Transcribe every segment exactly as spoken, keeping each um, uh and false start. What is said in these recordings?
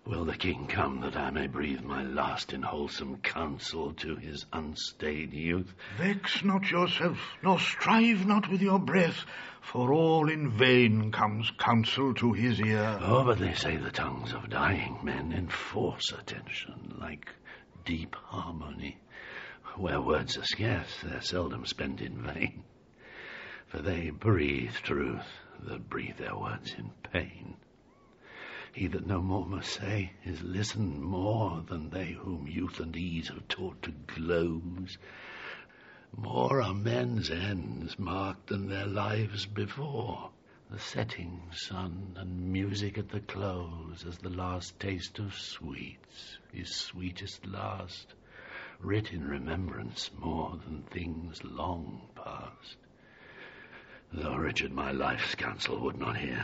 Will the king come that I may breathe my last in wholesome counsel to his unstayed youth? Vex not yourself, nor strive not with your breath, for all in vain comes counsel to his ear. Oh, but they say the tongues of dying men enforce attention like deep harmony. Where words are scarce, they're seldom spent in vain. For they breathe truth that breathe their words in pain. He that no more must say is listen more than they whom youth and ease have taught to glose. More are men's ends marked than their lives before. The setting sun and music at the close, as the last taste of sweets is sweetest last, writ in remembrance more than things long past. Though Richard my life's counsel would not hear,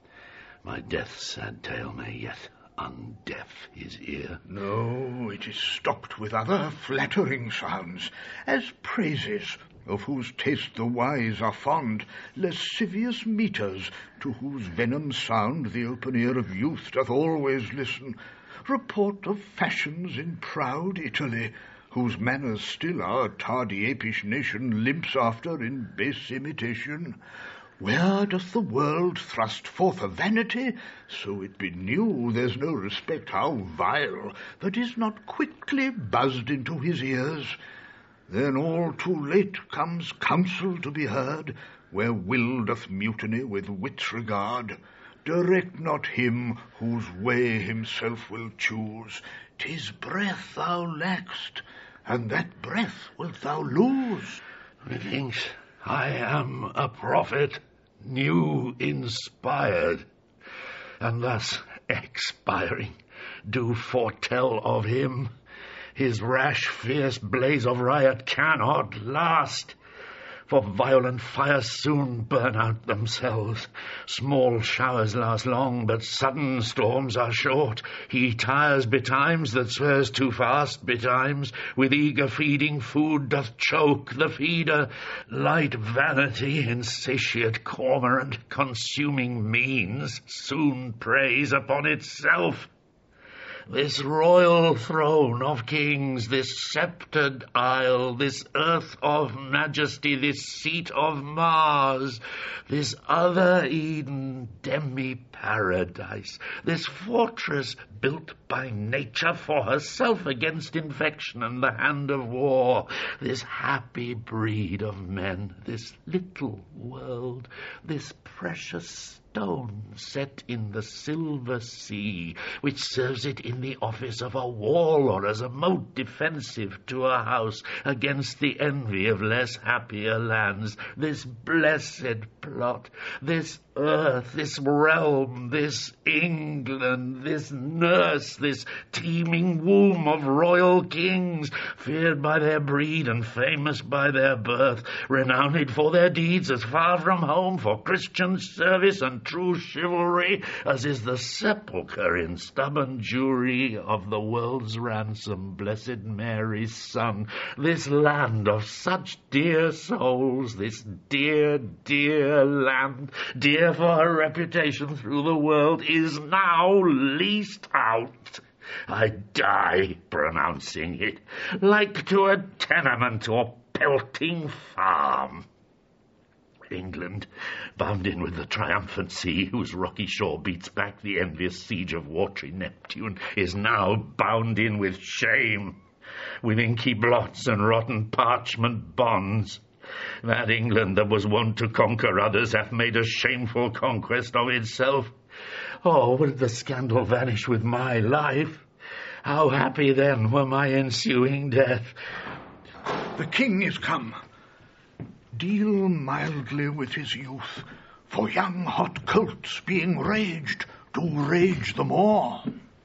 my death's sad tale may yet undeaf his ear. No, it is stopped with other flattering sounds, as praises, of whose taste the wise are fond, lascivious meters, to whose venom sound the open ear of youth doth always listen, report of fashions in proud Italy, whose manners still our tardy apish nation limps after in base imitation. Where doth the world thrust forth a vanity, so it be new there's no respect how vile, that is not quickly buzzed into his ears. Then all too late comes counsel to be heard, where will doth mutiny with wit's regard. Direct not him whose way himself will choose. 'Tis breath thou lack'st, and that breath wilt thou lose. Methinks I am a prophet, new inspired, and thus expiring do foretell of him. His rash, fierce blaze of riot cannot last, for violent fires soon burn out themselves. Small showers last long, but sudden storms are short. He tires betimes that swears too fast betimes. With eager feeding food doth choke the feeder. Light vanity, insatiate cormorant, consuming means, soon preys upon itself. This royal throne of kings, this sceptred isle, this earth of majesty, this seat of Mars, this other Eden, demi-paradise, this fortress built by nature for herself against infection and the hand of war, this happy breed of men, this little world, this precious stone set in the silver sea, which serves it in the office of a wall or as a moat defensive to a house against the envy of less happier lands, this blessed plot, this earth, this realm, this England, this nurse, this teeming womb of royal kings, feared by their breed and famous by their birth, renowned for their deeds as far from home for Christian service and true chivalry as is the sepulchre in stubborn Jewry of the world's ransom, Blessed Mary's Son. This land of such dear souls, this dear, dear land, dear for her reputation through the world, is now leased out. I die pronouncing it, like to a tenement or pelting farm. England, bound in with the triumphant sea, whose rocky shore beats back the envious siege of watery Neptune, is now bound in with shame, with inky blots and rotten parchment bonds. That England that was wont to conquer others hath made a shameful conquest of itself. Oh, will the scandal vanish with my life? How happy then were my ensuing death. The king is come. Deal mildly with his youth, for young hot colts being raged do rage the more.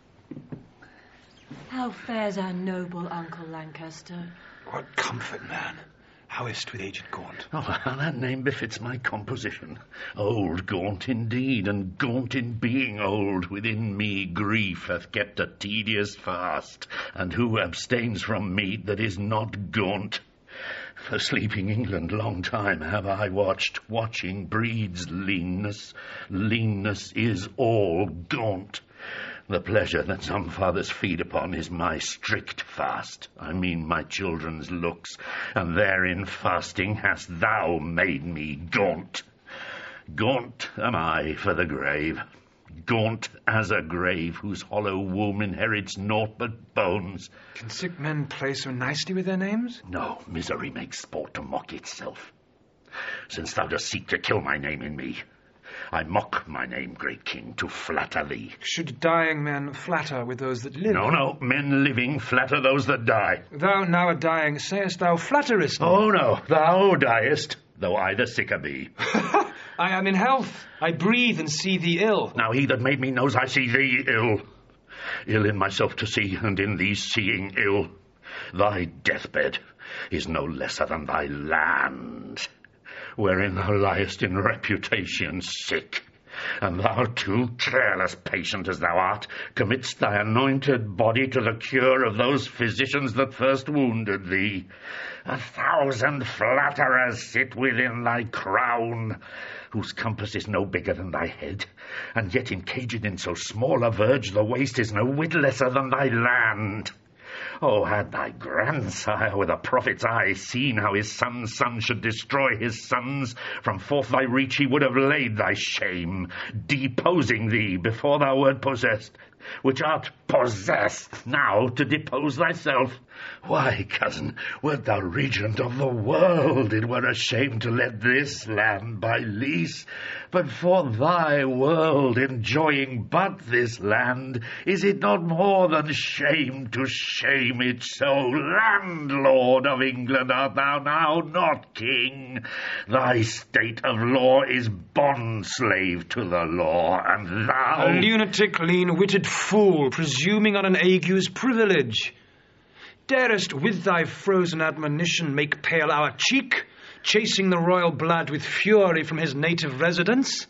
How fares our noble Uncle Lancaster? What comfort, man. How is't with aged Gaunt? Oh, well, that name befits my composition. Old Gaunt indeed, and gaunt in being old, within me grief hath kept a tedious fast, and who abstains from meat that is not gaunt? For sleeping England long time have I watched. Watching breeds leanness. Leanness is all gaunt. The pleasure that some fathers feed upon is my strict fast. I mean my children's looks, and therein fasting hast thou made me gaunt. Gaunt am I for the grave, gaunt as a grave whose hollow womb inherits naught but bones. Can sick men play so nicely with their names? No, misery makes sport to mock itself. Since thou dost seek to kill my name in me, I mock my name, great king, to flatter thee. Should dying men flatter with those that live? No, no, men living flatter those that die. Thou now a dying, sayest thou flatterest me? Oh, no, thou diest, though I the sicker be. I am in health. I breathe and see thee ill. Now he that made me knows I see thee ill. Ill in myself to see, and in thee seeing ill. Thy deathbed is no lesser than thy land, wherein thou liest in reputation sick, and thou too, careless patient as thou art, committ'st thy anointed body to the cure of those physicians that first wounded thee. A thousand flatterers sit within thy crown, whose compass is no bigger than thy head, and yet encaged in so small a verge the waste is no whit lesser than thy land. Oh, had thy grandsire with a prophet's eye seen how his son's son should destroy his sons, from forth thy reach he would have laid thy shame, deposing thee before thou wert possessed, which art possessed now to depose thyself. Why, cousin, wert thou regent of the world, it were a shame to let this land by lease. But for thy world enjoying but this land, is it not more than shame to shame it so? Landlord of England art thou now, not king. Thy state of law is bond-slave to the law, and thou... A lunatic, lean-witted fool, presuming on an ague's privilege. Darest with thy frozen admonition make pale our cheek, chasing the royal blood with fury from his native residence?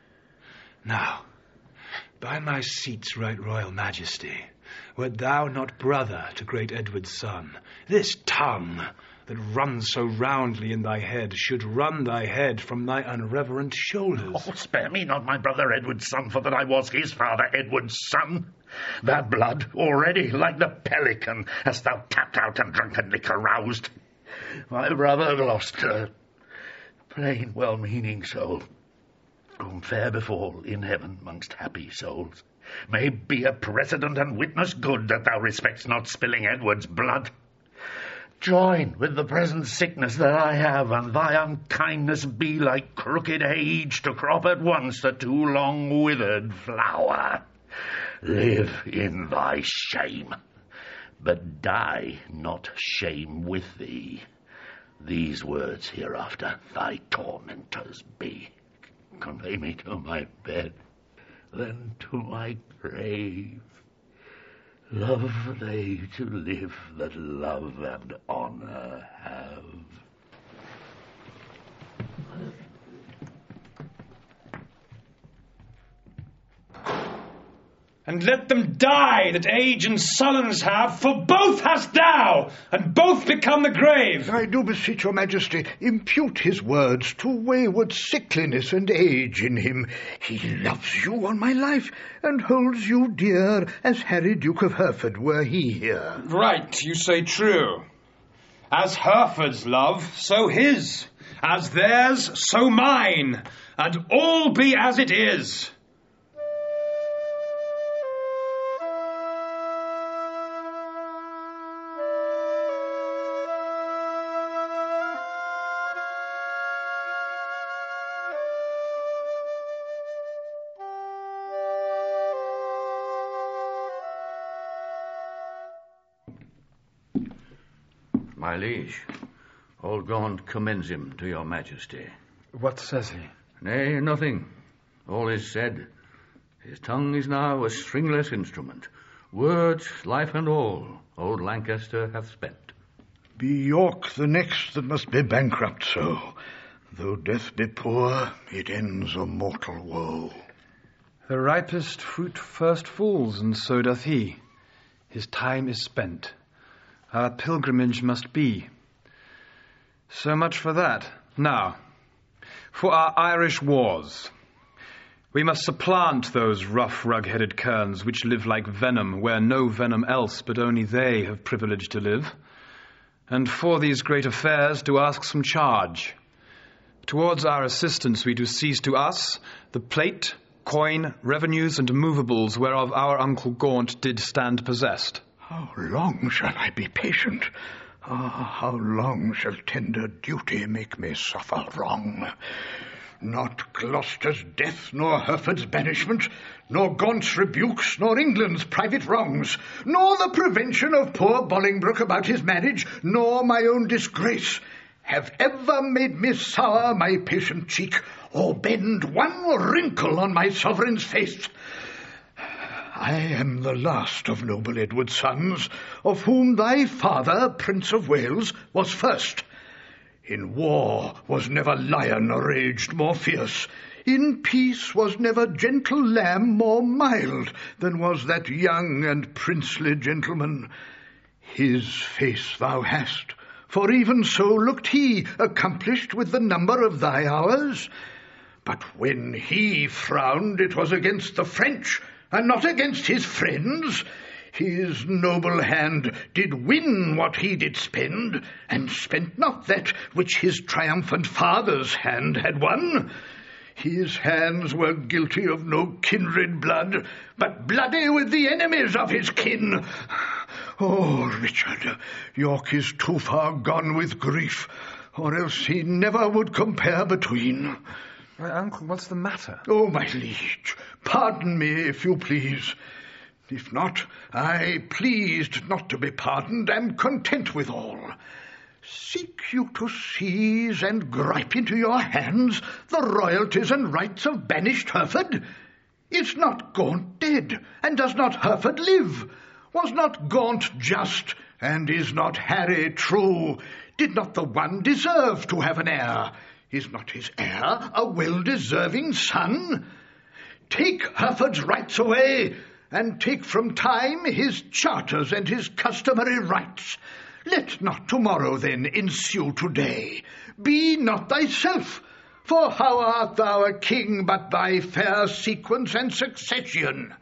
Now, by my seat's right royal majesty, wert thou not brother to great Edward's son, this tongue that runs so roundly in thy head should run thy head from thy unreverent shoulders. Oh, spare me not my brother Edward's son, for that I was his father Edward's son. That blood already, like the pelican, hast thou tapped out and drunkenly caroused. My brother lost a plain, well-meaning soul, whom fair befall in heaven mongst happy souls, may be a precedent and witness good that thou respectst not spilling Edward's blood. Join with the present sickness that I have, and thy unkindness be like crooked age to crop at once a too long withered flower. Live in thy shame, but die not shame with thee. These words hereafter thy tormentors be. Convey me to my bed, then to my grave. Love they to live that love and honour have. And let them die that age and sullens have, for both hast thou, and both become the grave. I do beseech your majesty, impute his words to wayward sickliness and age in him. He loves you on my life, and holds you dear as Harry Duke of Hereford were he here. Right, you say true. As Hereford's love, so his. As theirs, so mine. And all be as it is. My liege, old Gaunt commends him to your majesty. What says he? Nay, nothing. All is said. His tongue is now a stringless instrument. Words, life and all, old Lancaster hath spent. Be York the next that must be bankrupt so. Though death be poor, it ends a mortal woe. The ripest fruit first falls, and so doth he. His time is spent. Our pilgrimage must be. So much for that. Now, for our Irish wars. We must supplant those rough, rug-headed kerns which live like venom, where no venom else but only they have privilege to live, and for these great affairs do ask some charge. Towards our assistance we do seize to us the plate, coin, revenues, and movables whereof our Uncle Gaunt did stand possessed. How long shall I be patient? Ah, how long shall tender duty make me suffer wrong? Not Gloucester's death, nor Hereford's banishment, nor Gaunt's rebukes, nor England's private wrongs, nor the prevention of poor Bolingbroke about his marriage, nor my own disgrace, have ever made me sour my patient cheek, or bend one wrinkle on my sovereign's face. I am the last of noble Edward's sons, of whom thy father, Prince of Wales, was first. In war was never lion raged more fierce. In peace was never gentle lamb more mild than was that young and princely gentleman. His face thou hast, for even so looked he, accomplished with the number of thy hours. But when he frowned, it was against the French, and not against his friends. His noble hand did win what he did spend, and spent not that which his triumphant father's hand had won. His hands were guilty of no kindred blood, but bloody with the enemies of his kin. Oh, Richard, York is too far gone with grief, or else he never would compare between. My uncle, what's the matter? Oh, my liege, pardon me if you please. If not, I, pleased not to be pardoned, am content with all. Seek you to seize and gripe into your hands the royalties and rights of banished Hereford? Is not Gaunt dead, and does not Hereford live? Was not Gaunt just, and is not Harry true? Did not the one deserve to have an heir? Is not his heir a well-deserving son? Take Hereford's rights away, and take from time his charters and his customary rights. Let not tomorrow then ensue today. Be not thyself, for how art thou a king but by fair sequence and succession?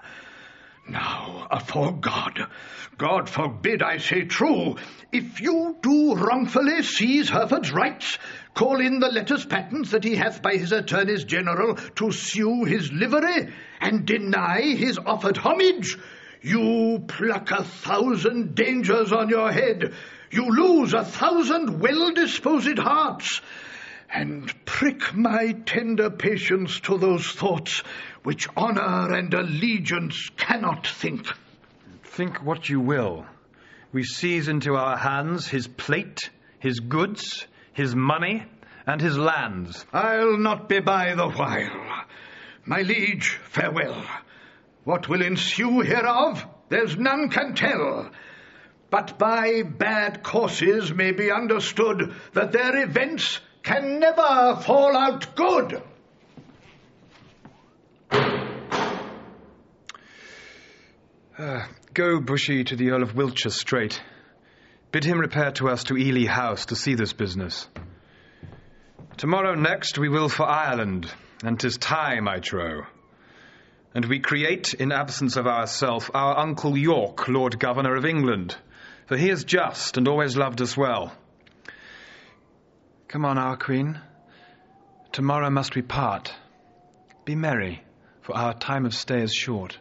Now, afore God, God forbid I say true, if you do wrongfully seize Hereford's rights, call in the letters patents that he hath by his attorneys general to sue his livery, and deny his offered homage, you pluck a thousand dangers on your head, you lose a thousand well-disposed hearts, and prick my tender patience to those thoughts which honour and allegiance cannot think. Think what you will. We seize into our hands his plate, his goods, his money, and his lands. I'll not be by the while. My liege, farewell. What will ensue hereof, there's none can tell. But by bad courses may be understood that their events can never fall out good. Uh, go, Bushy, to the Earl of Wiltshire straight. Bid him repair to us to Ely House to see this business. Tomorrow next we will for Ireland, and 'tis time, I trow. And we create, in absence of ourself, our Uncle York, Lord Governor of England, for he is just and always loved us well. Come on, our Queen. Tomorrow must we part. Be merry, for our time of stay is short.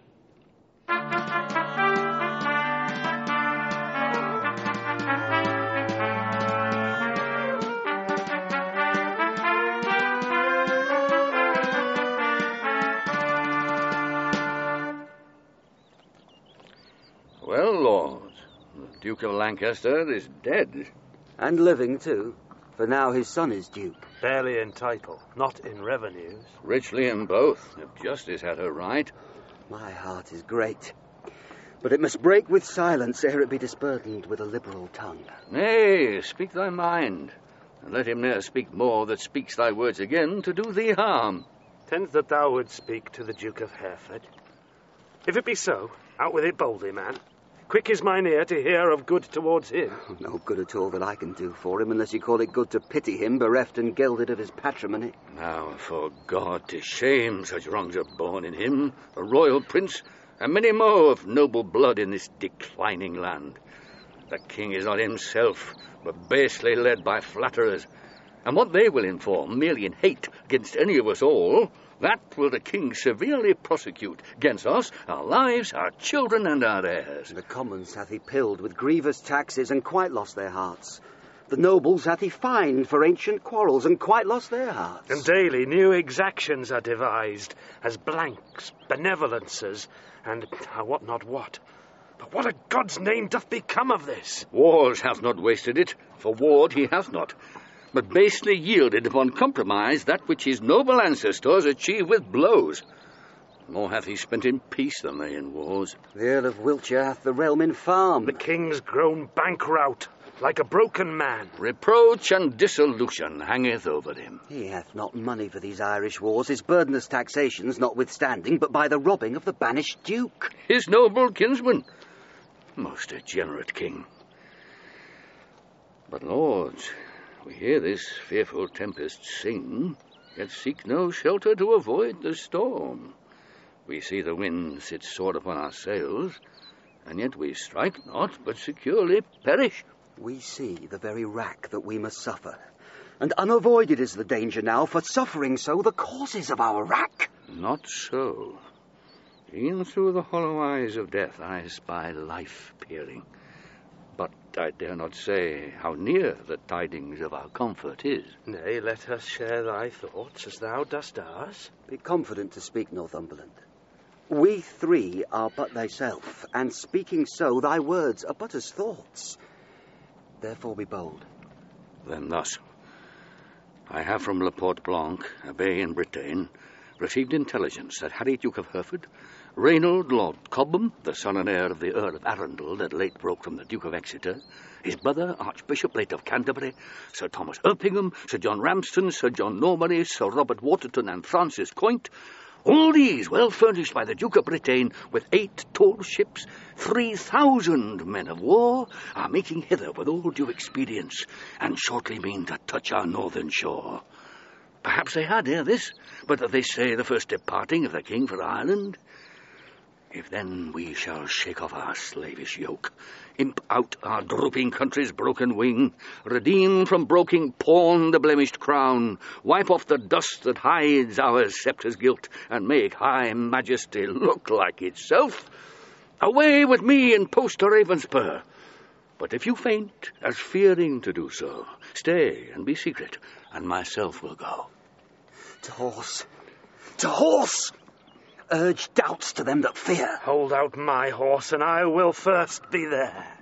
Well, Lord, the Duke of Lancaster is dead. And living, too, for now his son is Duke. Barely in title, not in revenues. Richly in both, if justice had her right. My heart is great, but it must break with silence ere it be disburdened with a liberal tongue. Nay, speak thy mind, and let him ne'er speak more that speaks thy words again to do thee harm. Tends that thou would speak to the Duke of Hereford. If it be so, out with it boldly, man. Quick is mine ear to hear of good towards him. No good at all that I can do for him, unless you call it good to pity him, bereft and gelded of his patrimony. Now, for God, to shame such wrongs are born in him, a royal prince, and many more of noble blood in this declining land. The king is not himself, but basely led by flatterers, and what they will inform, merely in hate against any of us all, that will the king severely prosecute against us, our lives, our children, and our heirs. The commons hath he pilled with grievous taxes, and quite lost their hearts. The nobles hath he fined for ancient quarrels, and quite lost their hearts. And daily new exactions are devised, as blanks, benevolences, and I wot not what. But what a God's name doth become of this? Wars hath not wasted it, for warred he hath not, but basely yielded upon compromise that which his noble ancestors achieved with blows. More hath he spent in peace than they in wars. The Earl of Wiltshire hath the realm in farm. The king's grown bankrupt, like a broken man. Reproach and dissolution hangeth over him. He hath not money for these Irish wars, his burdenous taxations notwithstanding, but by the robbing of the banished duke. His noble kinsman. Most degenerate king. But, lords, we hear this fearful tempest sing, yet seek no shelter to avoid the storm. We see the wind sit sore upon our sails, and yet we strike not, but securely perish. We see the very wrack that we must suffer, and unavoided is the danger now, for suffering so the causes of our wrack. Not so. E'en through the hollow eyes of death I spy life peering. But I dare not say how near the tidings of our comfort is. Nay, let us share thy thoughts as thou dost ours. Be confident to speak, Northumberland. We three are but thyself, and speaking so, thy words are but as thoughts. Therefore be bold. Then thus. I have from Le Port Blanc, Abbey in Bretagne, received intelligence that Harry, Duke of Hereford, Reynold, Lord Cobham, the son and heir of the Earl of Arundel that late broke from the Duke of Exeter, his brother, Archbishop late of Canterbury, Sir Thomas Erpingham, Sir John Ramsden, Sir John Normandy, Sir Robert Waterton, and Francis Coint, all these well furnished by the Duke of Bretagne with eight tall ships, three thousand men of war, are making hither with all due expedience, and shortly mean to touch our northern shore. Perhaps they had ere this, but that they say the first departing of the king for Ireland. If then we shall shake off our slavish yoke, imp out our drooping country's broken wing, redeem from broken pawn the blemished crown, wipe off the dust that hides our sceptre's guilt, and make high majesty look like itself, away with me and post to Ravenspur. But if you faint, as fearing to do so, stay and be secret, and myself will go. To horse! To horse! Urge doubts to them that fear. Hold out my horse, and I will first be there.